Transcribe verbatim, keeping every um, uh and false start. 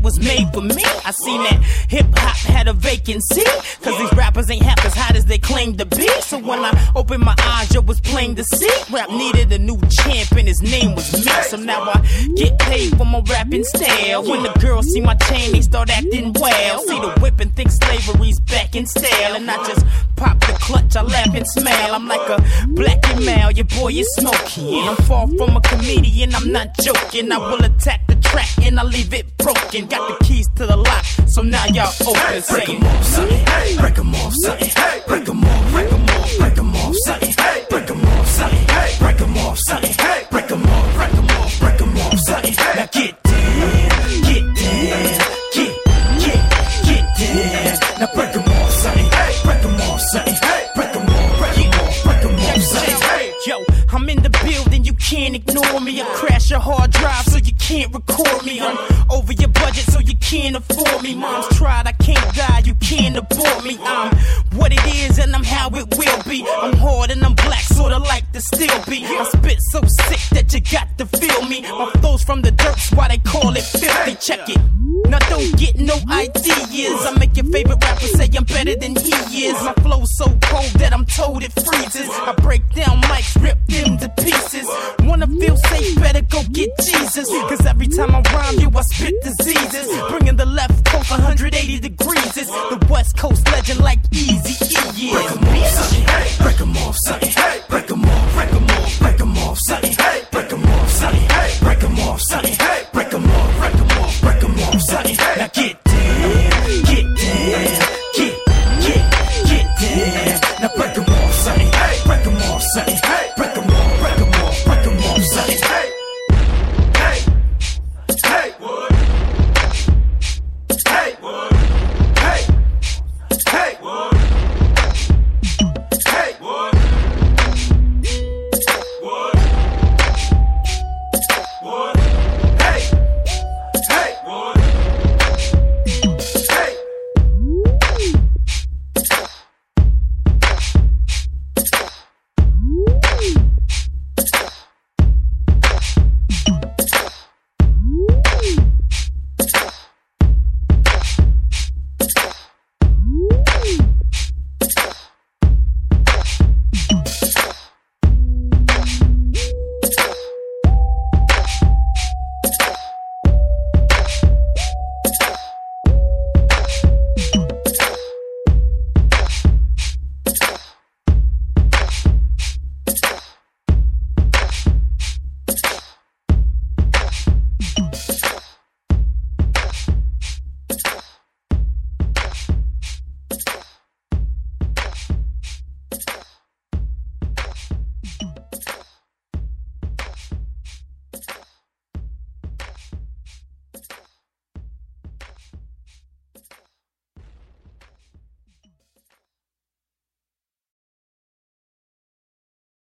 was made for me. I seen that hip-hop had a vacancy, cause these rappers ain't half as hot as they claim to be. So when I opened my eyes, yo, was plain to see, rap needed a new champ and his name was me. So now I get paid for my rapping style. When the girls see my chain, they start acting well. See the whip and think slavery's back in style, and I just pop the clutch, I laugh and smile. I'm like a black and male, your boy is smoky, and I'm far from a comedian, I'm not joking. I will attack the track and I leave it broken. Got the keys to the lock, so now y'all open. Break 'em off, something. Break 'em off, something. Break 'em off, break 'em off, break 'em off, something. Break 'em off, something. Break 'em off, something. Break 'em off, break 'em off, break 'em off, something. Now get down, get down, get, get, get down. Now break 'em off, something. Break 'em off, something. Break 'em off, break 'em off, break 'em off, something. Yo, I'm in the building, you can't ignore me. I crash your hard drive so you can't record me. I'm over your budget so you can't afford me. Mom's tried, I can't die, you can't abort me. I'm what it is and I'm how it will be. I'm hard and I'm black, sorta like the steel be. I spit so sick that you got to feel me. My flow's from the dirt's why they call it filthy. Check it. Now don't get no ideas. I make your favorite rapper say I'm better than he is. My flow's so cold that I'm told it freezes. I break down mics, rip them to pieces. Wanna feel safe, better go get Jesus. Cause every time I rhyme you, I spit diseases.